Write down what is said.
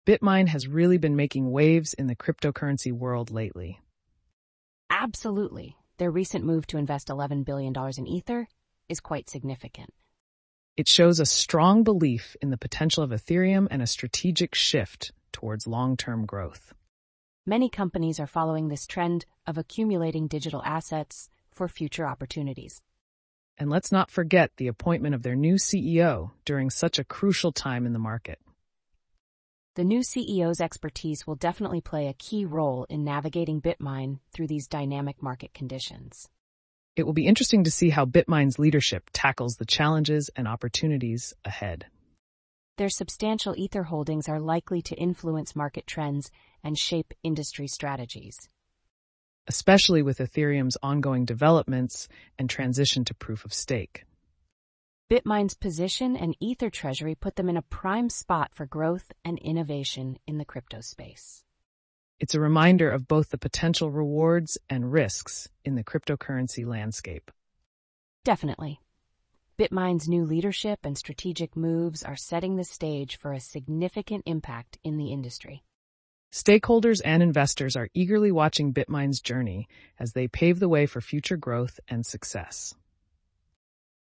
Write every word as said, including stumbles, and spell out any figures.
Bitmine has really been making waves in the cryptocurrency world lately. Absolutely. Their recent move to invest eleven billion dollars in Ether is quite significant. It shows a strong belief in the potential of Ethereum and a strategic shift towards long-term growth. Many companies are following this trend of accumulating digital assets for future opportunities. And let's not forget the appointment of their new C E O during such a crucial time in the market. The new C E O's expertise will definitely play a key role in navigating Bitmine through these dynamic market conditions. It will be interesting to see how Bitmine's leadership tackles the challenges and opportunities ahead. Their substantial Ether holdings are likely to influence market trends and shape industry strategies, especially with Ethereum's ongoing developments and transition to proof of stake. Bitmine's position and Ether treasury put them in a prime spot for growth and innovation in the crypto space. It's a reminder of both the potential rewards and risks in the cryptocurrency landscape. Definitely. Bitmine's new leadership and strategic moves are setting the stage for a significant impact in the industry. Stakeholders and investors are eagerly watching Bitmine's journey as they pave the way for future growth and success.